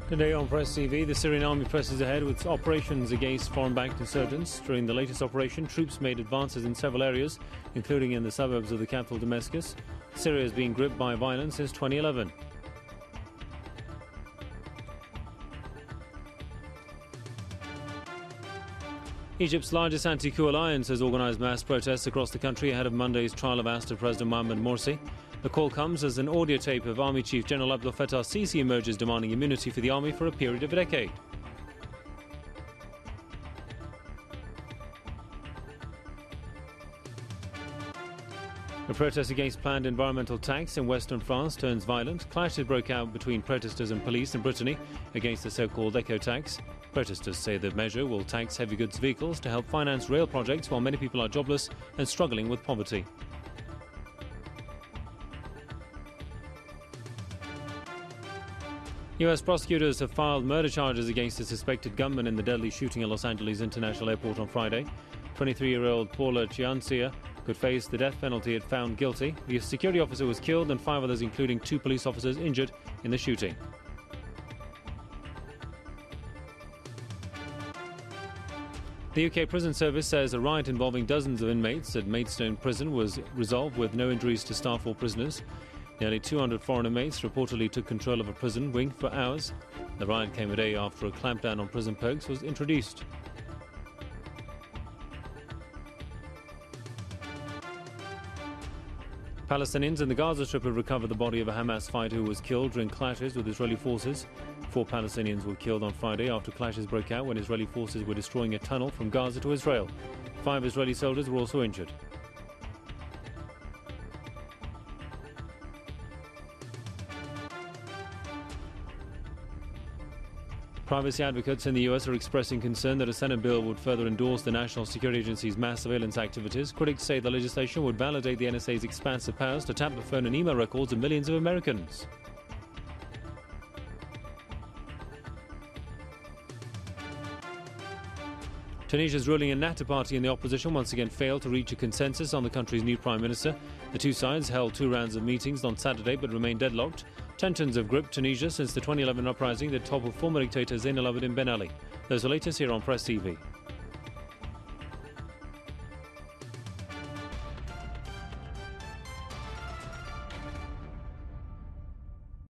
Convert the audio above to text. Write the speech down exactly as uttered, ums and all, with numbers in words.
Today on Press T V, the Syrian army presses ahead with operations against foreign-backed insurgents. During the latest operation, troops made advances in several areas, including in the suburbs of the capital Damascus. Syria is being gripped by violence since twenty eleven. Egypt's largest anti-coup alliance has organised mass protests across the country ahead of Monday's trial of ousted President Mohamed Morsi. The call comes as an audio tape of Army Chief General Abdel Fattah Sisi emerges demanding immunity for the army for a period of a decade. A protest against planned environmental tax in western France turns violent. Clashes broke out between protesters and police in Brittany against the so-called eco-tax. Protesters say the measure will tax heavy goods vehicles to help finance rail projects while many people are jobless and struggling with poverty. U S prosecutors have filed murder charges against a suspected gunman in the deadly shooting at Los Angeles International Airport on Friday. twenty-three-year-old Paula Ciancia could face the death penalty if found guilty. The security officer was killed and five others, including two police officers, injured in the shooting. The U K Prison Service says a riot involving dozens of inmates at Maidstone Prison was resolved with no injuries to staff or prisoners. Nearly two hundred foreign inmates reportedly took control of a prison wing for hours. The riot came a day after a clampdown on prison perks was introduced. Palestinians in the Gaza Strip have recovered the body of a Hamas fighter who was killed during clashes with Israeli forces. Four Palestinians were killed on Friday after clashes broke out when Israeli forces were destroying a tunnel from Gaza to Israel. Five Israeli soldiers were also injured. Privacy advocates in the U S are expressing concern that a Senate bill would further endorse the National Security Agency's mass surveillance activities. Critics say the legislation would validate the N S A's expansive powers to tap the phone and email records of millions of Americans. Tunisia's ruling Ennahda party in the opposition once again failed to reach a consensus on the country's new prime minister. The two sides held two rounds of meetings on Saturday but remained deadlocked. Tensions have gripped Tunisia since the twenty eleven uprising that toppled former dictator Zain al-Abidine Ben Ali. Those are latest here on Press T V.